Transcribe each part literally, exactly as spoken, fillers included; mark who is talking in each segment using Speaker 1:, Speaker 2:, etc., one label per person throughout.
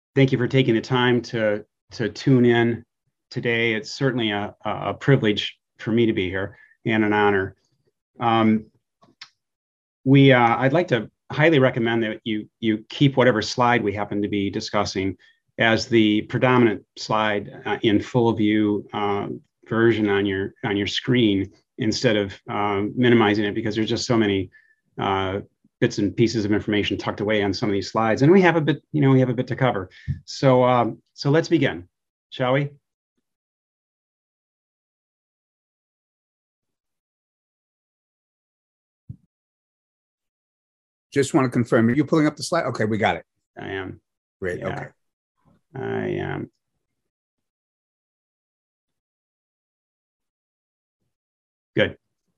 Speaker 1: thank you for taking the time to, to tune in today. It's certainly a, a privilege for me to be here and an honor. Um, we, uh, I'd like to highly recommend that you, you keep whatever slide we happen to be discussing as the predominant slide uh, in full view uh, version on your, on your screen instead of um, minimizing it, because there's just so many uh, bits and pieces of information tucked away on some of these slides, and we have a bit, you know, we have a bit to cover. So, um, so let's begin, shall we?
Speaker 2: Just want to confirm. Are you pulling up the slide? Okay, we got it.
Speaker 1: I am.
Speaker 2: Great. Yeah, okay.
Speaker 1: I am. Good.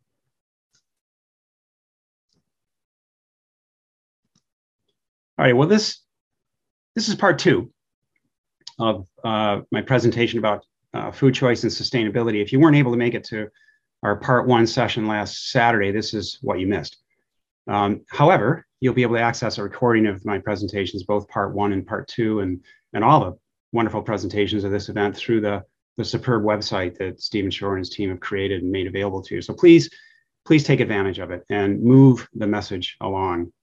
Speaker 1: All right. Well, this this is part two of uh, my presentation about uh, food choice and sustainability. If you weren't able to make it to our part one session last Saturday, this is what you missed. Um, however, you'll be able to access a recording of my presentations, both part one and part two, and, and all the wonderful presentations of this event through the, the superb website that Stephen Shore and his team have created and made available to you. So please, please take advantage of it and move the message along.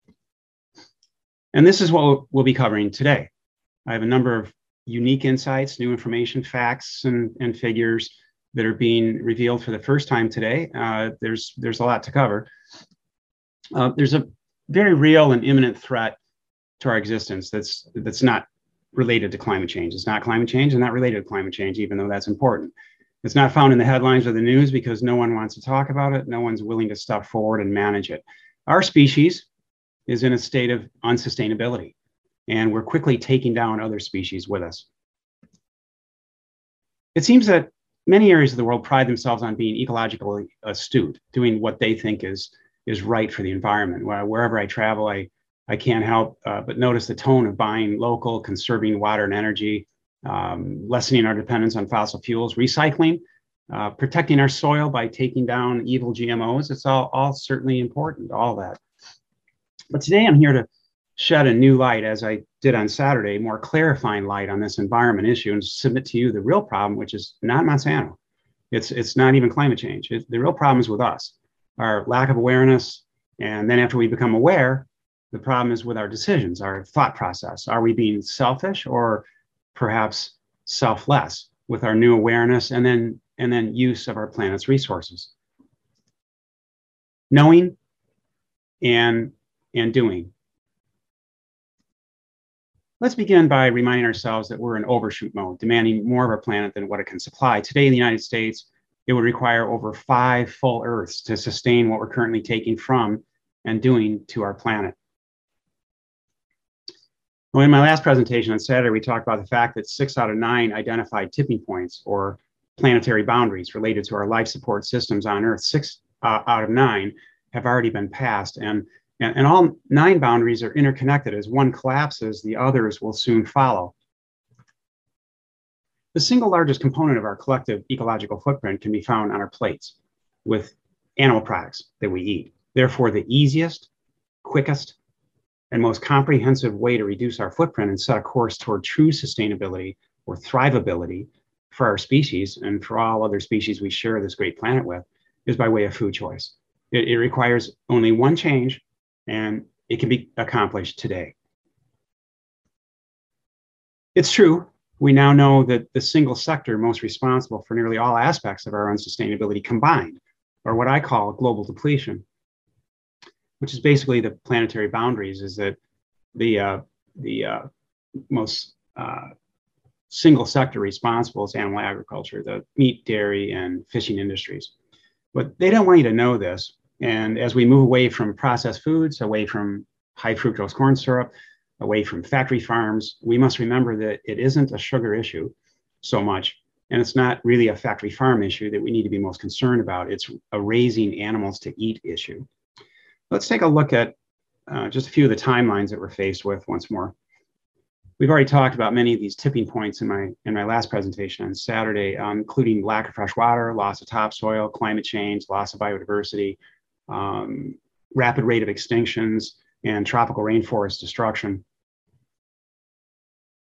Speaker 1: And this is what we'll be covering today. I have a number of unique insights, new information, facts, and, and figures that are being revealed for the first time today. Uh, there's, there's a lot to cover. Uh, there's a very real and imminent threat to our existence that's that's not related to climate change. It's not climate change and not related to climate change, even though that's important. It's not found in the headlines or the news because no one wants to talk about it. No one's willing to step forward and manage it. Our species is in a state of unsustainability, and we're quickly taking down other species with us. It seems that many areas of the world pride themselves on being ecologically astute, doing what they think is is right for the environment. Wherever I travel, I, I can't help uh, but notice the tone of buying local, conserving water and energy, um, lessening our dependence on fossil fuels, recycling, uh, protecting our soil by taking down evil G M Os. It's all, all certainly important, all that. But today I'm here to shed a new light, as I did on Saturday, more clarifying light on this environment issue and submit to you the real problem, which is not Monsanto. It's, it's not even climate change. It, the real problem is with us. Our lack of awareness, and then after we become aware, the problem is with our decisions, our thought process. Are we being selfish or perhaps selfless with our new awareness and then, and then use of our planet's resources? Knowing and, and doing. Let's begin by reminding ourselves that we're in overshoot mode, demanding more of our planet than what it can supply. Today in the United States, it would require over five full Earths to sustain what we're currently taking from and doing to our planet. Well, in my last presentation on Saturday, we talked about the fact that six out of nine identified tipping points or planetary boundaries related to our life support systems on Earth. Six uh, out of nine have already been passed, and, and, and all nine boundaries are interconnected. As one collapses, the others will soon follow. The single largest component of our collective ecological footprint can be found on our plates with animal products that we eat. Therefore, the easiest, quickest, and most comprehensive way to reduce our footprint and set a course toward true sustainability or thrivability for our species and for all other species we share this great planet with is by way of food choice. It, it requires only one change, and it can be accomplished today. It's true. We now know that the single sector most responsible for nearly all aspects of our unsustainability combined, or what I call global depletion, which is basically the planetary boundaries, is that the, uh, the uh, most uh, single sector responsible is animal agriculture, the meat, dairy, and fishing industries. But they don't want you to know this. And as we move away from processed foods, away from high fructose corn syrup, away from factory farms, we must remember that it isn't a sugar issue so much, and it's not really a factory farm issue that we need to be most concerned about. It's a raising animals to eat issue. Let's take a look at uh, just a few of the timelines that we're faced with once more. We've already talked about many of these tipping points in my, in my last presentation on Saturday, um, including lack of fresh water, loss of topsoil, climate change, loss of biodiversity, um, rapid rate of extinctions, and tropical rainforest destruction.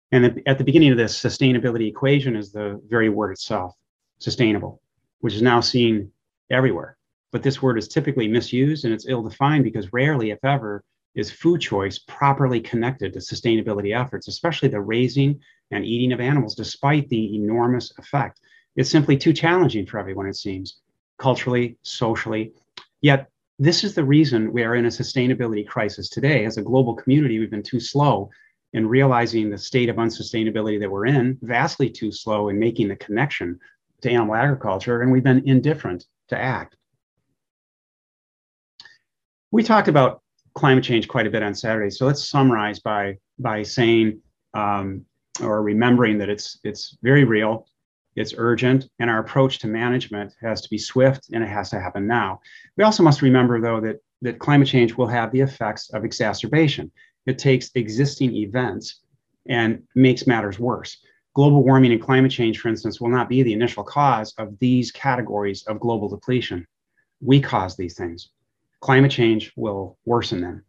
Speaker 1: And at the beginning of this sustainability equation is the very word itself, sustainable, which is now seen everywhere. But this word is typically misused and it's ill-defined because rarely, if ever, is food choice properly connected to sustainability efforts, especially the raising and eating of animals, despite the enormous effect. It's simply too challenging for everyone, it seems, culturally, socially. Yet, this is the reason we are in a sustainability crisis today. As a global community, we've been too slow in realizing the state of unsustainability that we're in, vastly too slow in making the connection to animal agriculture, and we've been indifferent to act. We talked about climate change quite a bit on Saturday, so let's summarize by, by saying um, or remembering that it's, it's very real, it's urgent, and our approach to management has to be swift and it has to happen now. We also must remember, though, that, that climate change will have the effects of exacerbation. It takes existing events and makes matters worse. Global warming and climate change, for instance, will not be the initial cause of these categories of global depletion. We cause these things. Climate change will worsen them.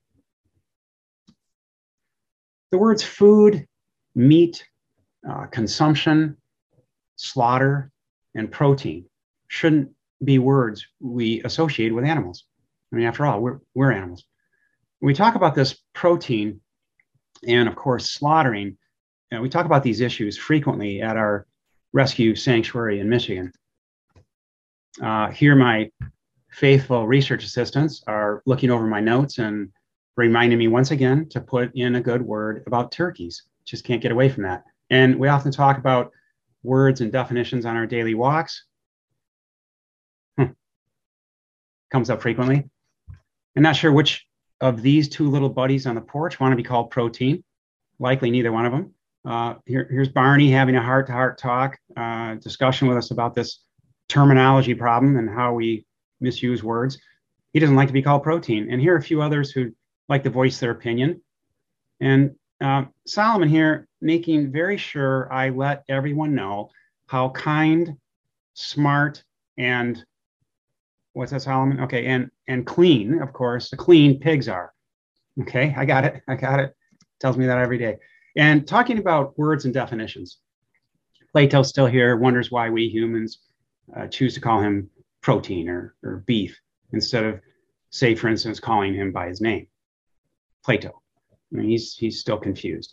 Speaker 1: The words food, meat, uh, consumption, slaughter, and protein shouldn't be words we associate with animals. I mean, after all, we're, we're animals. When we talk about this protein and, of course, slaughtering, you know, we talk about these issues frequently at our rescue sanctuary in Michigan. Uh, here, my faithful research assistants are looking over my notes and reminding me once again to put in a good word about turkeys. Just can't get away from that. And we often talk about words and definitions on our daily walks. Hmm. Comes up frequently. I'm not sure which of these two little buddies on the porch want to be called protein. Likely neither one of them. Uh, here, here's Barney having a heart-to-heart talk, uh, discussion with us about this terminology problem and how we misuse words. He doesn't like to be called protein. And here are a few others who like to voice their opinion. And uh, Solomon here making very sure I let everyone know how kind, smart, and what's that, Solomon? Okay, and and clean, of course, the clean pigs are. Okay, I got it. I got it. Tells me that every day. And talking about words and definitions. Plato's still here, wonders why we humans uh, choose to call him protein or, or beef instead of, say, for instance, calling him by his name. Plato. I mean, he's, he's still confused.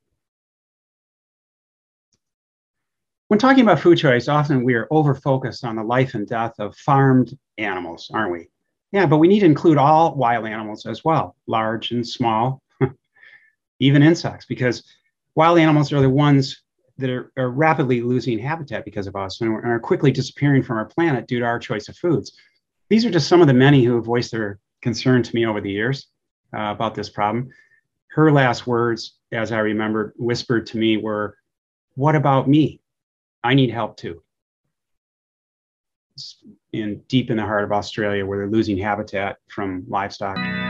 Speaker 1: When talking about food choice, often we are over-focused on the life and death of farmed animals, aren't we? Yeah, but we need to include all wild animals as well, large and small, even insects, because wild animals are the ones that are, are rapidly losing habitat because of us and are quickly disappearing from our planet due to our choice of foods. These are just some of the many who have voiced their concern to me over the years uh, about this problem. Her last words, as I remembered, whispered to me were, "What about me? I need help too." In deep in the heart of Australia, where they're losing habitat from livestock.